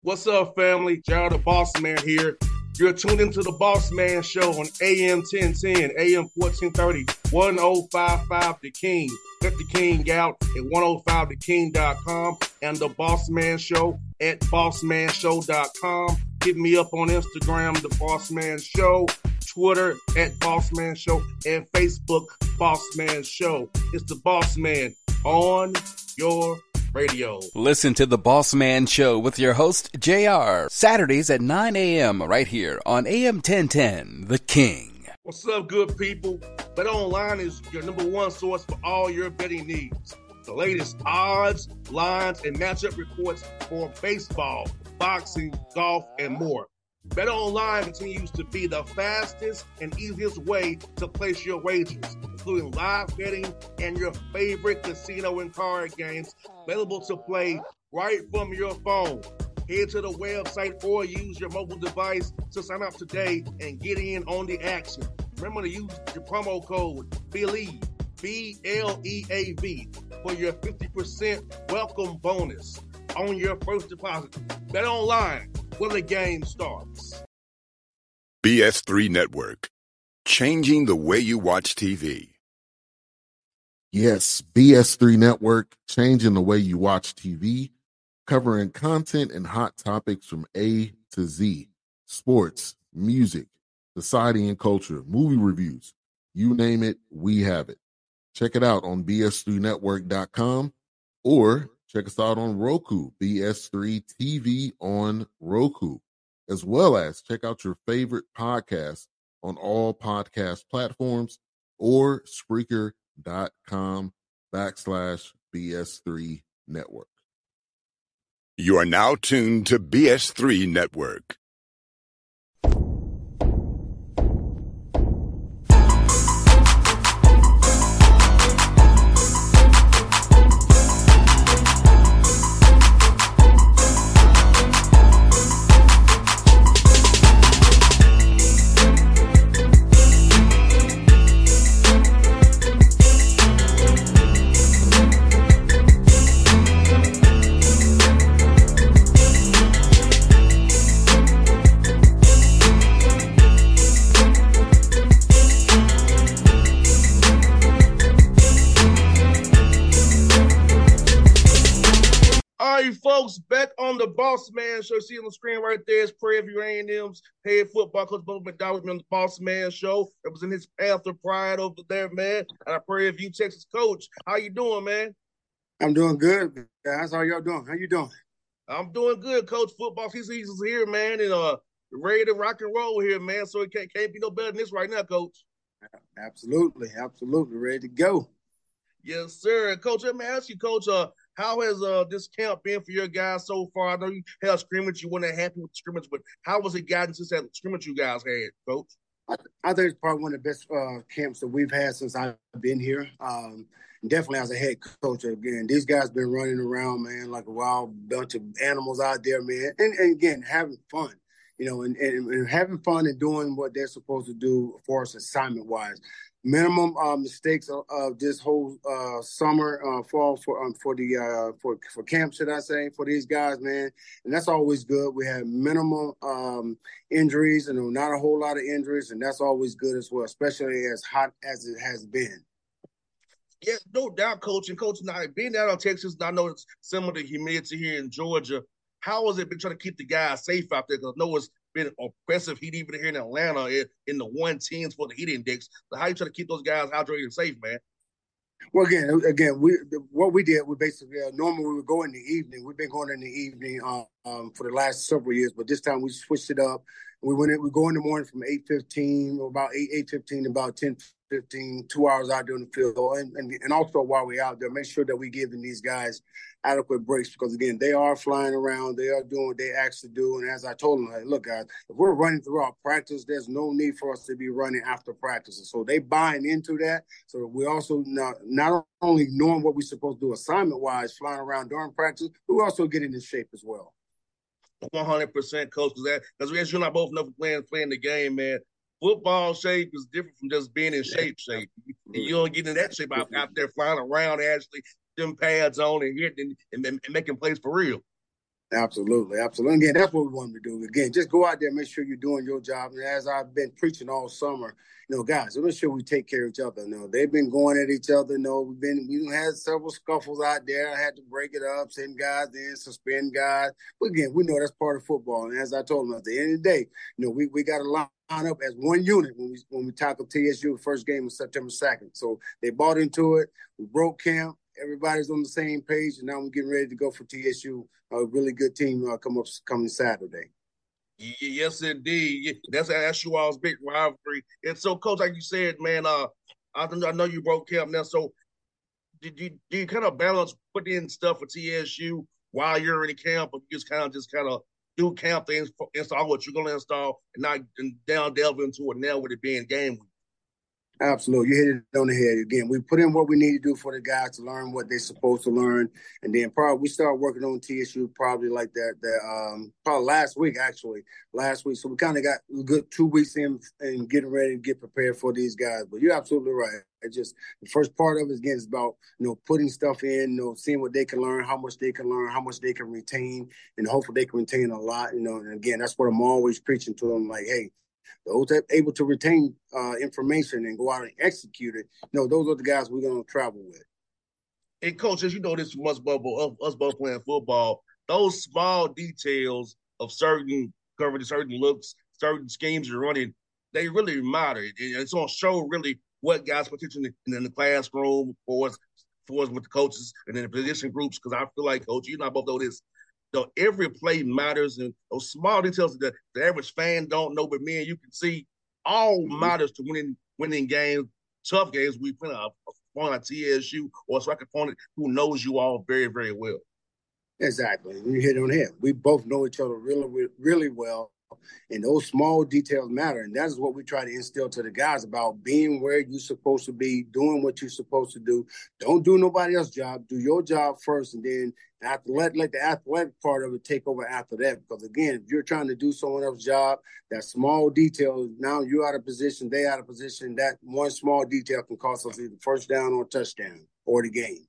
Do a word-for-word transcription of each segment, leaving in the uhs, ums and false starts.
What's up, family? Gerald the Boss Man here. You're tuned into the Boss Man Show on A M ten ten, A M fourteen thirty, ten fifty-five The King. Check The King out at ten fifty the king dot com and the Boss Man Show at boss man show dot com. Hit me up on Instagram, The Boss Man Show, Twitter at Boss Man Show, and Facebook, Boss Man Show. It's the Boss Man on your radio. Listen to The Boss Man Show with your host, J R, Saturdays at nine a.m. right here on A M ten ten, The King. What's up, good people? BetOnline is your number one source for all your betting needs. The latest odds, lines, and matchup reports for baseball, boxing, golf, and more. BetOnline continues to be the fastest and easiest way to place your wagers, including live betting and your favorite casino and card games available to play right from your phone. Head to the website or use your mobile device to sign up today and get in on the action. Remember to use your promo code BELIEVE, B L E A V, for your fifty percent welcome bonus on your first deposit. BetOnline, where the game starts. B S three Network, changing the way you watch T V. Yes, B S three Network, changing the way you watch T V, covering content and hot topics from A to Z, sports, music, society and culture, movie reviews, you name it, we have it. Check it out on B S three network dot com or check us out on Roku, B S three T V on Roku, as well as check out your favorite podcasts on all podcast platforms or Spreaker.com backslash BS3 Network. You are now tuned to B S three Network. Folks, back on the Boss Man Show. See on the screen right there is Prairie View A and M's head football coach Bo McDowell with me on the Boss Man Show. Representing his Panther pride over there, man. And our Prairie View, Texas coach. How you doing, man? I'm doing good, guys. How y'all doing? How you doing? I'm doing good, Coach. Football season is here, man, and uh, ready to rock and roll here, man. So it can't, can't be no better than this right now, Coach. Absolutely, absolutely, ready to go. Yes, sir. Coach, let me ask you, Coach, uh, how has uh, this camp been for your guys so far? I know you had a scrimmage. You weren't happy with the scrimmage, but how was it gotten since that scrimmage you guys had, Coach? I, I think it's probably one of the best uh, camps that we've had since I've been here. Um, definitely as a head coach, again, these guys been running around, man, like a wild bunch of animals out there, man. And, and again, having fun, you know, and, and, and having fun and doing what they're supposed to do for us assignment-wise. Minimum uh, mistakes of, of this whole uh, summer, uh, fall for um, for the uh, for for camp, should I say, for these guys, man, and that's always good. We have minimal um, injuries, and not a whole lot of injuries, and that's always good as well, especially as hot as it has been. Yeah, no doubt, Coach. And Coach, now being down in Texas, I know it's similar to humidity here in Georgia. How has it been trying to keep the guys safe out there? Because I know it's been oppressive heat even here in Atlanta in, in the one tens for the heat index. So how you try to keep those guys hydrated and safe, man? Well, again, again, we what we did, we basically uh, normally we would go in the evening. We've been going in the evening um, um, for the last several years, but this time we switched it up. We went in, we go in the morning from eight fifteen, about eight eight fifteen, about ten fifteen, two hours out there in the field, and, and and also while we're out there, make sure that we're giving these guys adequate breaks because again, they are flying around, they are doing what they actually do, and as I told them, like, look, guys, if we're running throughout practice, there's no need for us to be running after practice, and so they buying into that. So we also not not only knowing what we're supposed to do assignment wise, flying around during practice, but we're also getting in shape as well. one hundred percent, Coach, because as you and I both know from playing, playing the game, man, football shape is different from just being in shape shape. And you don't get in that shape out, out there flying around, actually, them pads on and hitting and, and, and making plays for real. Absolutely, absolutely. Again, that's what we want to do. Again, just go out there, make sure you're doing your job. And as I've been preaching all summer, you know, guys, make sure we take care of each other. You know, they've been going at each other. You know, we've been we had several scuffles out there. I had to break it up, send guys in, suspend guys. But again, we know that's part of football. And as I told them, at the end of the day, you know, we, we got to line up as one unit when we when we tackle T S U the first game on September second. So they bought into it. We broke camp. Everybody's on the same page, and now we're getting ready to go for T S U. A really good team uh, come up coming Saturday. Yes, indeed. That's that's you all's big rivalry. And so, Coach, like you said, man, uh, I, I know you broke camp now. So, did you do you kind of balance put in stuff for T S U while you're in the camp, or you just kind of just kind of do camp things, install what you're going to install, and not and down delve into it now with it being game week? Absolutely. You hit it on the head. Again, we put in what we need to do for the guys to learn what they're supposed to learn. And then probably we start working on T S U probably like that, that um, probably last week, actually, last week. So we kind of got a good two weeks in and getting ready to get prepared for these guys. But you're absolutely right. It's just the first part of it, again, is about, you know, putting stuff in, you know, seeing what they can learn, how much they can learn, how much they can retain, and hopefully they can retain a lot, you know. And again, that's what I'm always preaching to them, like, hey, those that are able to retain uh, information and go out and execute it, you know, those are the guys we're going to travel with. And, Coach, as you know this from us, both, us both playing football, those small details of certain coverage, certain looks, certain schemes you're running, they really matter. It's going to show really what guys' potential in, in the classroom for us, for us with the coaches and in the position groups, because I feel like, Coach, you and I both know this, so every play matters, and those small details that the average fan don't know, but me and you can see, all matters to winning winning games, tough games. We play a opponent like T S U or a strike opponent who knows you all very, very well. Exactly. You hit it on the head. We both know each other really, really well. And those small details matter. And that is what we try to instill to the guys about being where you're supposed to be, doing what you're supposed to do. Don't do nobody else's job. Do your job first, and then after, let, let the athletic part of it take over after that. Because, again, if you're trying to do someone else's job, that small detail, now you're out of position, they out of position. That one small detail can cost us either first down or touchdown or the game.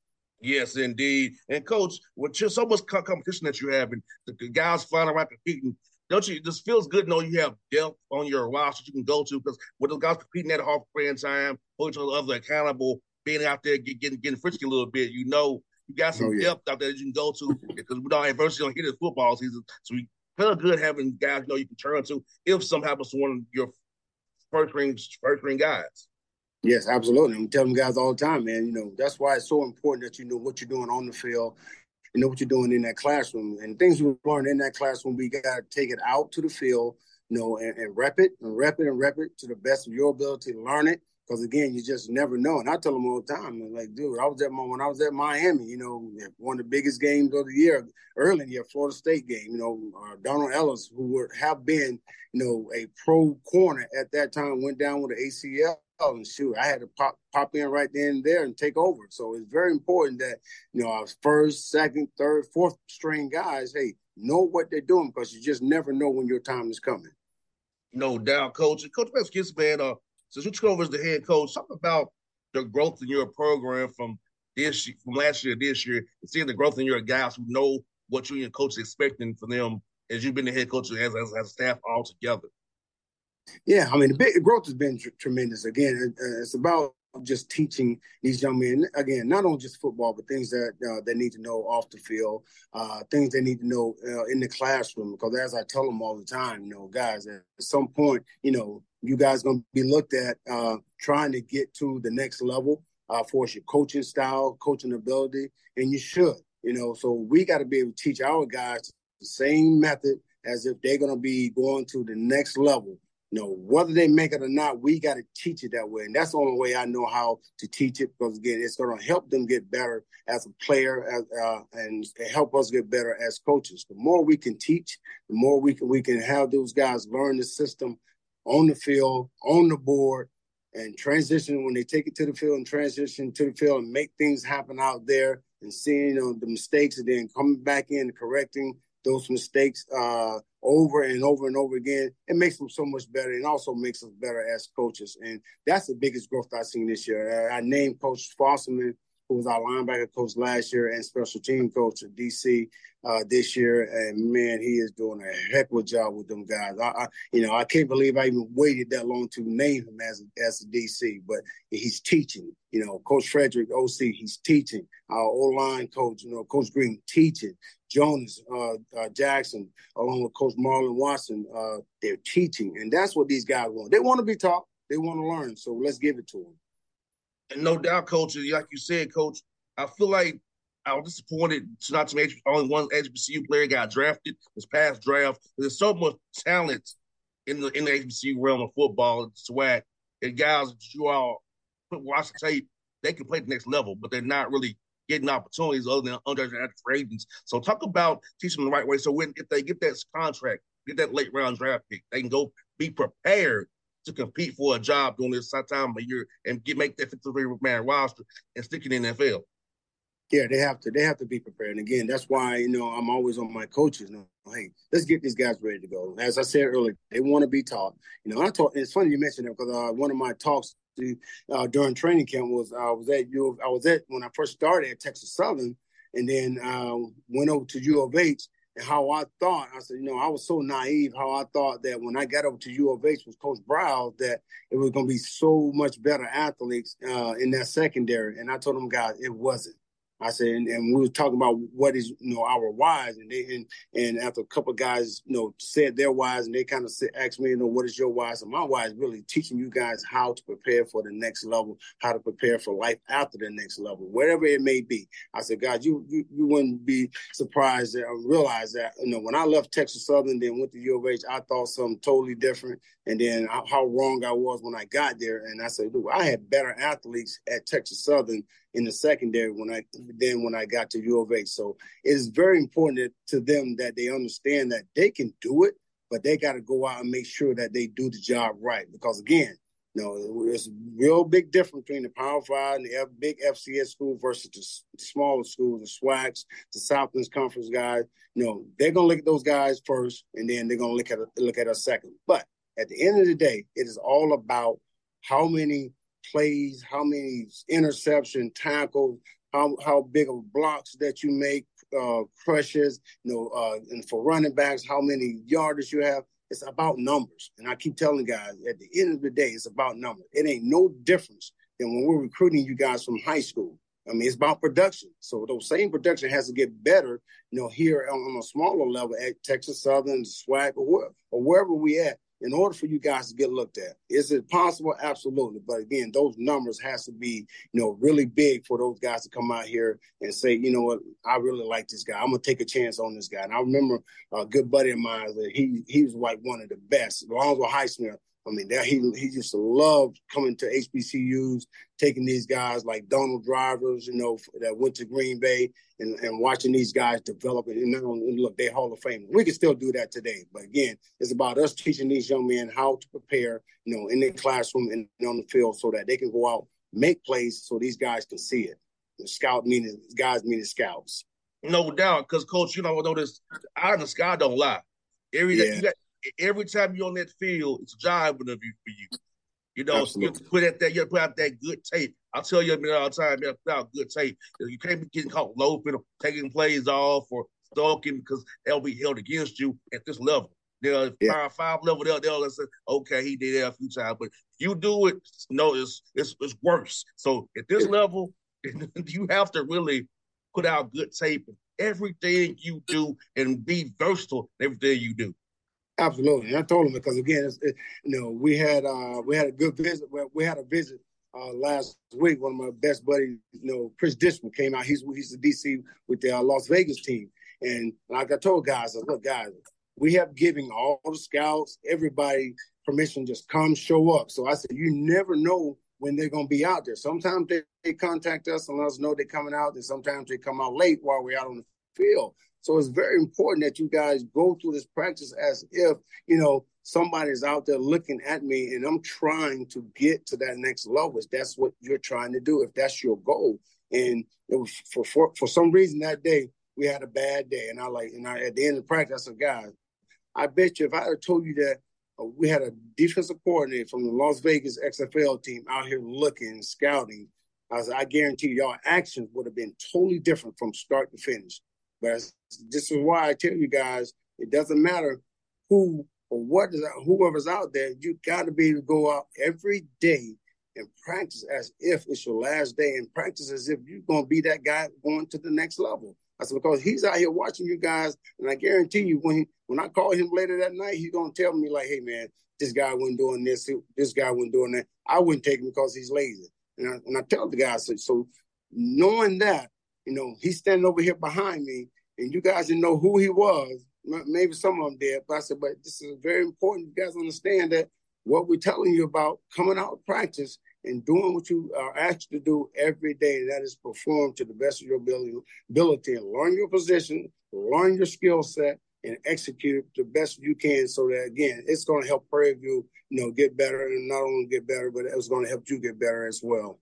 Yes, indeed. And, Coach, with just so much competition that you have, and the guys flying around competing, don't you? It just feels good knowing you have depth on your roster you can go to, because with those guys competing at half playing time, holding each other accountable, being out there get, getting getting frisky a little bit, you know you got some oh, yeah. depth out there that you can go to, because we don't have adversity on here this football season. So we feel good having guys you know you can turn to if something happens to one of your first ring first ring guys. Yes, absolutely. I'm telling guys all the time, man. You know that's why it's so important that you know what you're doing on the field. You know what you're doing in that classroom, and things we learn in that classroom, we got to take it out to the field, you know, and, and rep it and rep it and rep it to the best of your ability to learn it. Because again, you just never know. And I tell them all the time, I'm like, dude, I was at my, when I was at Miami, you know, one of the biggest games of the year, early in the year, Florida State game, you know, uh, Donald Ellis, who were, have been, you know, a pro corner at that time, went down with an A C L. And shoot, I had to pop pop in right then and there and take over. So it's very important that, you know, our first, second, third, fourth string guys, hey, know what they're doing, because you just never know when your time is coming. No doubt, Coach. And Coach Baskis, man, uh, since you took over as the head coach, talk about the growth in your program from this from last year to this year, and seeing the growth in your guys who know what you and your coach are expecting from them as you've been the head coach as, as, as a staff all together. Yeah, I mean, the big growth has been tr- tremendous. Again, it, it's about just teaching these young men, again, not only just football, but things that uh, they need to know off the field, uh, things they need to know uh, in the classroom. Because as I tell them all the time, you know, guys, at some point, you know, you guys going to be looked at uh, trying to get to the next level uh, for your coaching style, coaching ability, and you should, you know. So we got to be able to teach our guys the same method as if they're going to be going to the next level. You know, whether they make it or not, we got to teach it that way. And that's the only way I know how to teach it, because, again, it's going to help them get better as a player as, uh, and help us get better as coaches. The more we can teach, the more we can we can have those guys learn the system on the field, on the board, and transition when they take it to the field and transition to the field and make things happen out there, and seeing, you know, the mistakes and then coming back in and correcting those mistakes uh, over and over and over again. It makes them so much better, and also makes us better as coaches. And that's the biggest growth I've seen this year. I named Coach Fosselman who was our linebacker coach last year and special team coach at D C uh, this year. And man, he is doing a heck of a job with them guys. I, I, you know, I can't believe I even waited that long to name him as as a D C, but he's teaching. You know, Coach Frederick, O C, he's teaching. Our O-line coach, you know, Coach Green, teaching. Jonas uh, uh, Jackson, along with Coach Marlon Watson, uh, they're teaching. And that's what these guys want. They want to be taught. They want to learn. So let's give it to them. And no doubt, Coach, like you said, Coach, I feel like I was disappointed not to make only one H B C U player got drafted this past draft. There's so much talent in the in the H B C U realm of football and swag. And guys that you all watch the tape, they can play the next level, but they're not really getting opportunities other than undrafted free agents. So talk about teaching them the right way. So when if they get that contract, get that late round draft pick, they can go be prepared to compete for a job during this time of year and get make that fifty-three man roster and stick it in the N F L. Yeah, they have to. They have to be prepared. And again, that's why you know I'm always on my coaches. You know, hey, let's get these guys ready to go. As I said earlier, they want to be taught. You know, I taught. It's funny you mentioned that because uh, one of my talks to, uh, during training camp was I was at U. I was at when I first started at Texas Southern, and then uh, went over to U of H. And how I thought, I said, you know, I was so naive. How I thought that when I got over to U of H with Coach Browse, that it was going to be so much better athletes uh, in that secondary. And I told them guys, it wasn't. I said, and, and we were talking about what is, you know, our whys, and they and, and after a couple of guys, you know, said their whys, and they kind of asked me, you know, what is your why? So my why is really teaching you guys how to prepare for the next level, how to prepare for life after the next level, wherever it may be. I said, God, you you, you wouldn't be surprised or realize that, you know, when I left Texas Southern, then went to U of H, I thought something totally different, and then how wrong I was when I got there. And I said, look, I had better athletes at Texas Southern in the secondary when I then when I got to U of H. So it is very important to them that they understand that they can do it, but they got to go out and make sure that they do the job right. Because again, you know, there's a real big difference between the Power Five and the F, big F C S school versus the smaller schools, the SWACs, the Southlands Conference guys. You know, they're gonna look at those guys first, and then they're gonna look at look at us second. But at the end of the day, it is all about how many plays, how many interception, tackles, how how big of blocks that you make, uh, crushes, you know, uh, and for running backs, how many yardage you have. It's about numbers. And I keep telling guys, at the end of the day, it's about numbers. It ain't no difference than when we're recruiting you guys from high school. I mean, it's about production. So those same production has to get better, you know, here on, on a smaller level at Texas Southern, SWAC, or, where, or wherever we at, in order for you guys to get looked at. Is it possible? Absolutely. But again, those numbers has to be, you know, really big for those guys to come out here and say, you know what, I really like this guy. I'm going to take a chance on this guy. And I remember a good buddy of mine, that he he was like one of the best, Alonzo Highsmith. I mean, that he he used to love coming to H B C Us, taking these guys like Donald Drivers, you know, that went to Green Bay, and, and watching these guys develop. And, and look, they're Hall of Fame. We can still do that today. But again, it's about us teaching these young men how to prepare, you know, in their classroom and on the field so that they can go out, make plays so these guys can see it. The scout meaning guys meaning scouts. No doubt, because Coach, you know, know this, eye in the sky don't lie. Every Yeah. you got, every time you're on that field, it's a job interview for you. You know, Absolutely. you have to put out that, you have to put out that good tape. I tell you all the time, you have to put out good tape. You can't be getting caught loafing or taking plays off or stalking because they'll be held against you at this level. They'll Yeah. five five level, they'll they'll say, okay, he did that a few times, but if you do it, no, it's it's it's worse. So at this level, you have to really put out good tape in everything you do and be versatile in everything you do. Absolutely, and I told him because again, it's, it, you know, we had uh, we had a good visit. We had a visit uh, last week. One of my best buddies, you know, Chris Dishman came out. He's he's the D C with the uh, Las Vegas team, and like I told guys, I said, look, guys, we have given all the scouts, everybody permission, just come show up. So I said, you never know when they're going to be out there. Sometimes they, they contact us and let us know they're coming out, and sometimes they come out late while we're out on the field. So it's very important that you guys go through this practice as if, you know, somebody's out there looking at me and I'm trying to get to that next level. If that's what you're trying to do, if that's your goal. And it was for, for, for some reason that day, we had a bad day. And I like, and I, at the end of the practice, I said, guys, I bet you if I had told you that uh, we had a defensive coordinator from the Las Vegas X F L team out here looking, scouting, I said, I guarantee you, y'all actions would have been totally different from start to finish. But this is why I tell you guys, it doesn't matter who or what is whoever's out there. You got to be able to go out every day and practice as if it's your last day, and practice as if you're going to be that guy going to the next level. I said, because he's out here watching you guys, and I guarantee you, when he, when I call him later that night, he's going to tell me, like, hey, man, this guy wasn't doing this, this guy wasn't doing that. I wouldn't take him because he's lazy. And I, and I tell the guys, so, so knowing that, you know, he's standing over here behind me, and you guys didn't know who he was. Maybe some of them did, but I said, but this is very important. You guys understand that what we're telling you about coming out of practice and doing what you are asked to do every day, and that is perform to the best of your ability, ability and learn your position, learn your skill set, and execute it the best you can, so that, again, it's going to help Prairie View, you know, get better, and not only get better, but it's going to help you get better as well.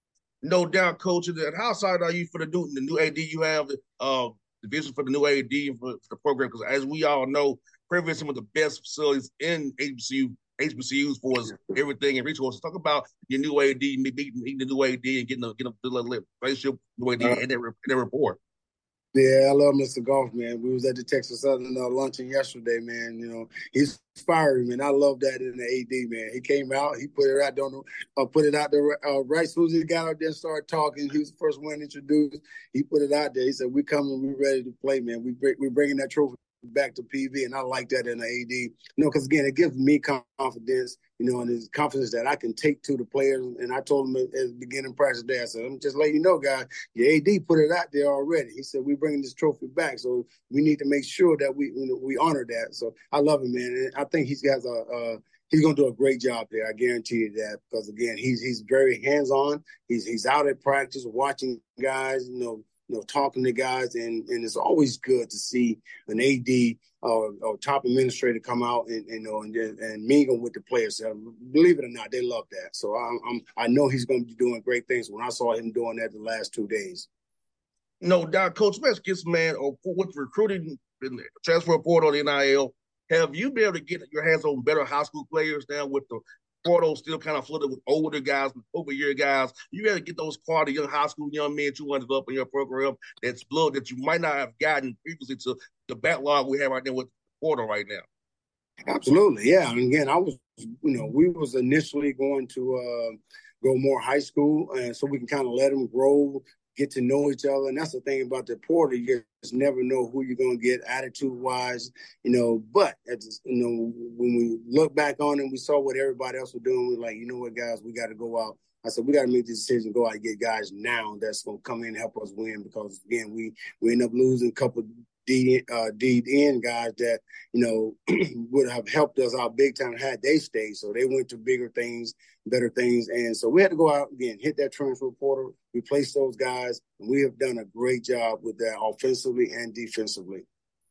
No doubt, Coach. And how excited are you for the new, the new A D you have, uh, the vision for the new A D for, for the program? Because as we all know, Prairie View is some of the best facilities in H B C U. H B C Us for us, everything and resources. Talk about your new A D, meeting, meeting the new A D, and getting a, getting a relationship with the new A D uh, and their, their report. Yeah, I love Mister Goff, man. We was at the Texas Southern uh, luncheon yesterday, man. You know, he's fiery, man. I love that in the A D, man. He came out, he put it out, don't uh, put it out there uh, right as soon as he got out there and started talking. He was the first one introduced. He put it out there. He said, "We coming, we ready to play, man. We bring, we bringing that trophy back to P V," and I like that in the A D. You know, because again, it gives me confidence, you know, and it's confidence that I can take to the players. And I told him at the beginning practice day, I said, "I'm just letting you know, guys, your A D put it out there already." He said, "We're bringing this trophy back, so we need to make sure that we, you know, we honor that." So I love him, man, and I think he's got a. a He's gonna do a great job there. I guarantee you that, because again, he's he's very hands on. He's he's out at practice, watching guys, you know, you know, talking to guys, and, and it's always good to see an A D or, or top administrator come out and, you know, and and mingle with the players. So believe it or not, they love that. So I'm, I'm I know he's going to be doing great things. When I saw him doing that the last two days. No doubt, Coach. Let's get some, man, or with recruiting, transfer portal, N I L. Have you been able to get your hands on better high school players now with the portal still kind of flooded with older guys, with over-year guys? You got to get those quality young high school young men two hundred up in your program that's blood that you might not have gotten previously to the backlog we have right now with the portal right now. Absolutely, yeah. And again, I was, you know, we was initially going to uh, go more high school, and so we can kind of let them grow, get to know each other. And that's the thing about the portal. You just never know who you're going to get attitude-wise, you know. But, just, you know, when we look back on it, we saw what everybody else was doing. We're like, you know what, guys, we got to go out. I said, we got to make this decision, go out and get guys now that's going to come in and help us win, because, again, we, we end up losing a couple D, uh, D N guys that, you know, would have helped us out big time had they stayed. So they went to bigger things, better things. And so we had to go out again, hit that transfer portal, replace those guys. And we have done a great job with that offensively and defensively.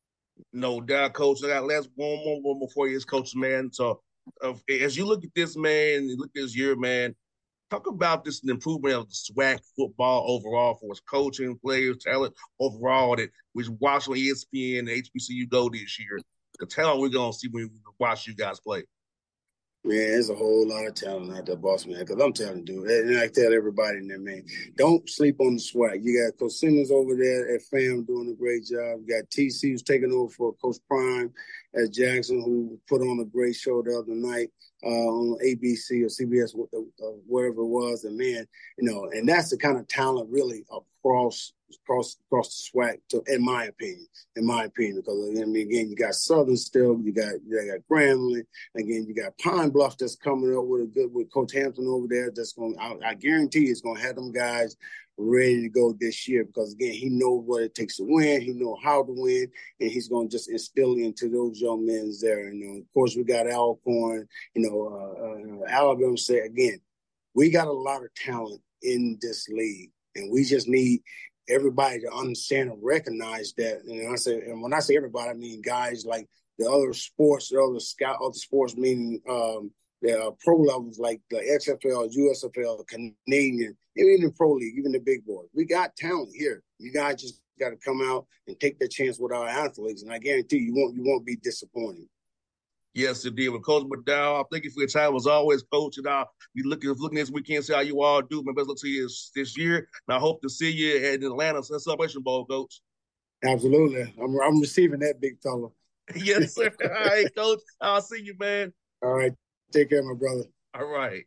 No doubt, Coach. I got last one more one before you, Coach, man. So uh, as you look at this, man, you look at this year, man, talk about this improvement of the SWAC football overall for its coaching, players, talent overall that we watch on E S P N and H B C U Go this year. The talent we're going to see when we watch you guys play. Man, there's a whole lot of talent out there, boss man, because I'm telling you, dude, and I tell everybody in there, man, don't sleep on the SWAC. You got Coach Simmons over there at FAM doing a great job. You got T C who's taking over for Coach Prime at Jackson, who put on a great show the other night uh, on A B C or C B S, wherever it was. And, man, you know, and that's the kind of talent really across across across the SWAC, to, in my opinion, in my opinion, because, I mean, again, you got Southern still, you got you got Grambling, again, you got Pine Bluff that's coming up with a good, with Coach Hampton over there that's going, I, I guarantee it's going to have them guys ready to go this year, because, again, he knows what it takes to win, he knows how to win, and he's going to just instill into those young men there. And, you know, of course, we got Alcorn, you know, uh, uh, Alabama say, again, we got a lot of talent in this league, and we just need everybody to understand and recognize that. And I say, and when I say everybody, I mean guys like the other sports, the other scout, other sports, meaning um, the uh, pro levels like the X F L, U S F L, Canadian, even the pro league, even the big boys. We got talent here. You guys just got to come out and take the chance with our athletes, and I guarantee you won't you won't be disappointed. Yes, it did. With Coach McDowell, thank you for your time as always, Coach. And I'll be looking looking this weekend, see how you all do. My best luck to you this, this year. And I hope to see you at the Atlanta Celebration Bowl, Coach. Absolutely. I'm, I'm receiving that, big fella. Yes, sir. All right, Coach. I'll see you, man. All right. Take care, my brother. All right.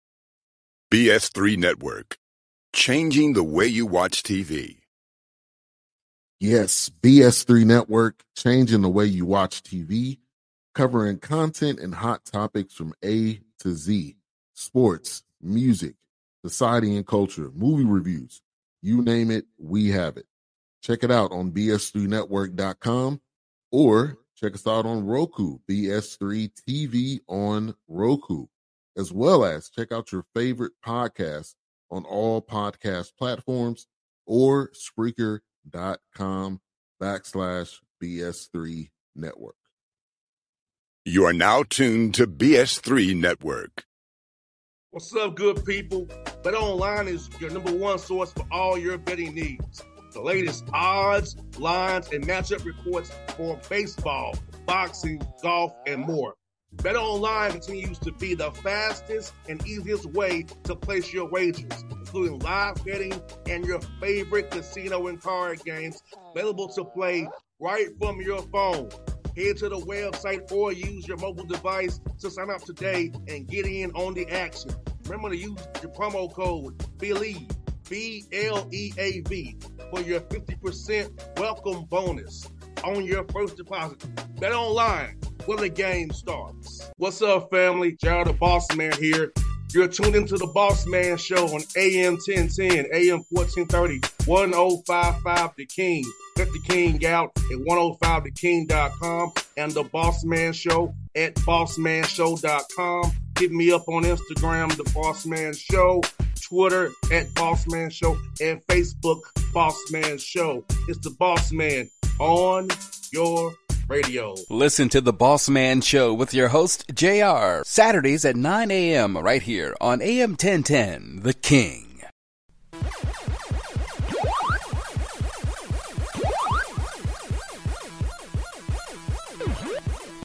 B S three Network. Changing the way you watch T V. Yes, B S three Network, changing the way you watch T V, covering content and hot topics from A to Z, sports, music, society and culture, movie reviews, you name it, we have it. Check it out on B S three network dot com or check us out on Roku, B S three T V on Roku, as well as check out your favorite podcast on all podcast platforms or Spreaker.com backslash BS3 Network. You are now tuned to B S three Network. What's up, good people? BetOnline is your number one source for all your betting needs. The latest odds, lines, and matchup reports for baseball, boxing, golf, and more. BetOnline continues to be the fastest and easiest way to place your wagers, including live betting and your favorite casino and card games available to play right from your phone. Head to the website or use your mobile device to sign up today and get in on the action. Remember to use your promo code BELIEVE, B L E A V, for your fifty percent welcome bonus on your first deposit. BetOnline, where the game starts. What's up, family? Gerald the Boss Man here. You're tuned into the Boss Man Show on A M ten ten, A M fourteen thirty, ten fifty-five The King. Check The King out at ten fifty the king dot com and the Boss Man Show at boss man show dot com. Hit me up on Instagram, The Boss Man Show, Twitter at Boss Man Show, and Facebook, Boss Man Show. It's the Boss Man on your radio. Listen to The Boss Man Show with your host, J R, Saturdays at nine a.m. right here on A M ten ten, The King.